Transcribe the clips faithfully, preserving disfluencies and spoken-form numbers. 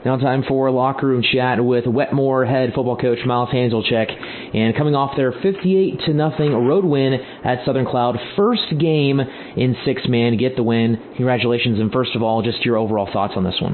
Now time for Locker Room Chat with Wetmore head football coach Miles Hanzelchek. And coming off their fifty-eight to nothing road win at Southern Cloud, first game in six-man to get the win. Congratulations, and first of all, just your overall thoughts on this one.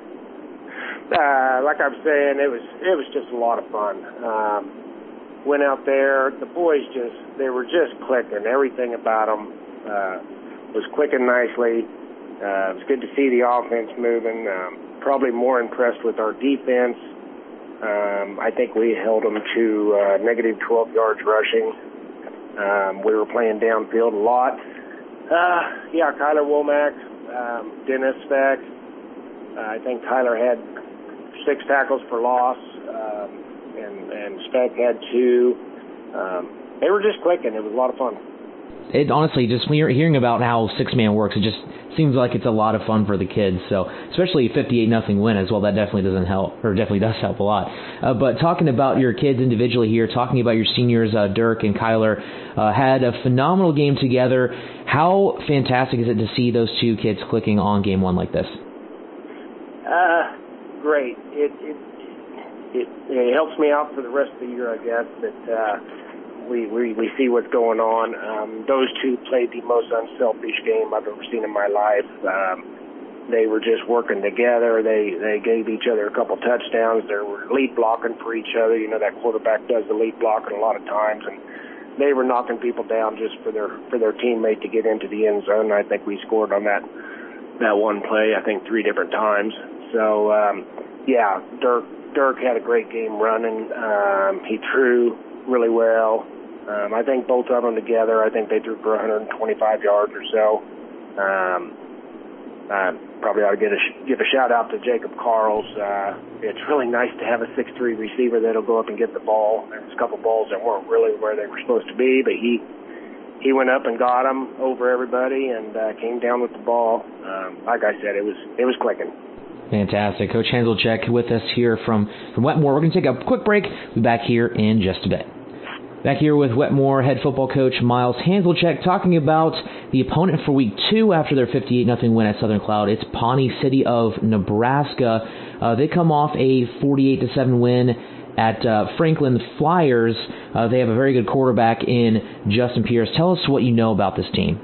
Uh, like I was saying, it was it was just a lot of fun. Um, went out there, the boys just, they were just clicking. Everything about them uh, was clicking nicely. Uh, it was good to see the offense moving. Um, probably more impressed with our defense. Um, I think we held them to uh, negative twelve yards rushing. Um, we were playing downfield a lot. Uh, yeah, Kyler Womack, um, Dennis Speck. Uh, I think Tyler had six tackles for loss, um, and, and Speck had two. Um, they were just clicking. It was a lot of fun. It honestly, just when you're hearing about how six-man works, it just seems like it's a lot of fun for the kids. So, especially a fifty-eight nothing win as well, that definitely doesn't help, or definitely does help a lot. Uh, but talking about your kids individually here, talking about your seniors, uh, Dirk and Kyler, uh, had a phenomenal game together. How fantastic is it to see those two kids clicking on game one like this? Uh, great. It, it it it helps me out for the rest of the year, I guess, that uh, we, we we see what's going on. Um, those two played the most unselfish game I've ever seen in my life. Um, they were just working together. They they gave each other a couple touchdowns. They were lead blocking for each other. You know, that quarterback does the lead blocking a lot of times, and they were knocking people down just for their for their teammate to get into the end zone. I think we scored on that that one play, I think, three different times. So, um, yeah, Dirk Dirk had a great game running. Um, he threw really well. Um, I think both of them together, I think they threw for one hundred twenty-five yards or so. Um, uh, probably ought to get a sh- give a shout-out to Jacob Carls. Uh, it's really nice to have a six three receiver that'll go up and get the ball. There's a couple balls that weren't really where they were supposed to be, but he he went up and got them over everybody and uh, came down with the ball. Um, like I said, it was it was clicking. Fantastic. Coach Hanzelchek with us here from, from Wetmore. We're going to take a quick break. We'll be back here in just a bit. Back here with Wetmore head football coach Miles Hanzelchek talking about the opponent for week two after their fifty-eight nothing win at Southern Cloud. It's Pawnee City of Nebraska. Uh, they come off a forty-eight to seven win at uh, Franklin Flyers. Uh, they have a very good quarterback in Justin Pierce. Tell us what you know about this team.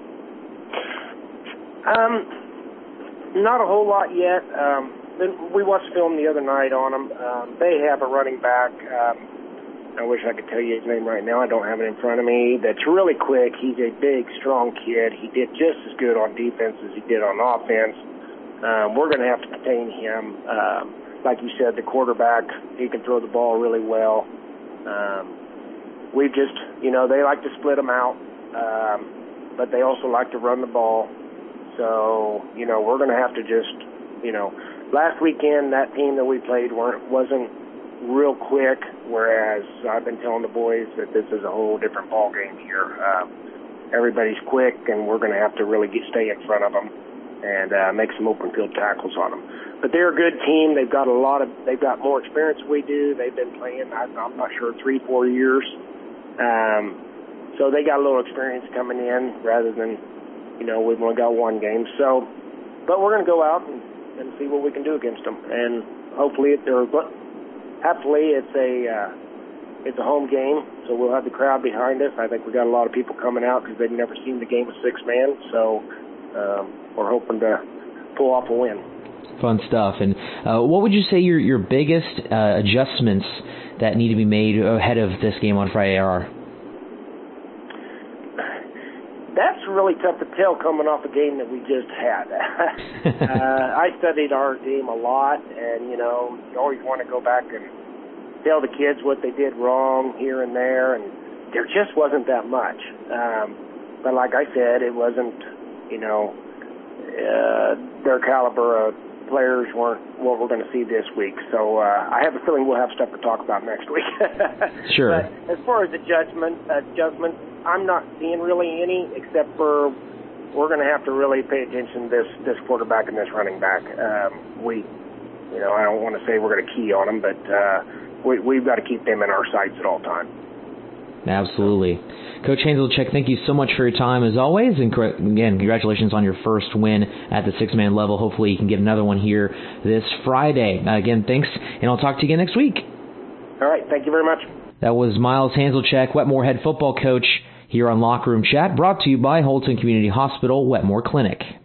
Um, not a whole lot yet. Um, we watched film the other night on them. Um, they have a running back. Um, I wish I could tell you his name right now. I don't have it in front of me. That's really quick. He's a big, strong kid. He did just as good on defense as he did on offense. Um, we're going to have to contain him. Um, like you said, the quarterback, he can throw the ball really well. Um, we've just, you know, they like to split them out, um, but they also like to run the ball. So, you know, we're going to have to just, you know, last weekend that team that we played weren't wasn't real quick, whereas I've been telling the boys that this is a whole different ball game here. Um, everybody's quick, and we're going to have to really get, stay in front of them and uh, make some open field tackles on them. But they're a good team. They've got a lot of, they've got more experience than we do. They've been playing, I'm not sure, three, four years. Um, so they got a little experience coming in rather than, you know, we've only got one game. So, but we're going to go out and, and see what we can do against them. And hopefully, it, or, but happily, it's a uh, it's a home game, so we'll have the crowd behind us. I think we got a lot of people coming out because they've never seen the game with six man. So um, we're hoping to pull off a win. Fun stuff. And uh, what would you say your your biggest uh, adjustments that need to be made ahead of this game on Friday are? That's really tough to tell coming off a game that we just had. uh, I studied our team a lot, and, you know, you always want to go back and tell the kids what they did wrong here and there, and there just wasn't that much. Um, but like I said, it wasn't, you know, uh, their caliber of players weren't what we're going to see this week. So uh, I have a feeling we'll have stuff to talk about next week. Sure. But as far as adjustment, adjustments, I'm not seeing really any, except for we're going to have to really pay attention to this, this quarterback and this running back. Um, we, you know, I don't want to say we're going to key on them, but uh, we, we've got to keep them in our sights at all times. Absolutely. Coach Hanselchek, thank you so much for your time as always, and again, congratulations on your first win at the six-man level. Hopefully you can get another one here this Friday. Uh, again, thanks, and I'll talk to you again next week. All right, thank you very much. That was Miles Hanselchek, Wetmore head football coach, here on Locker Room Chat, brought to you by Holton Community Hospital, Wetmore Clinic.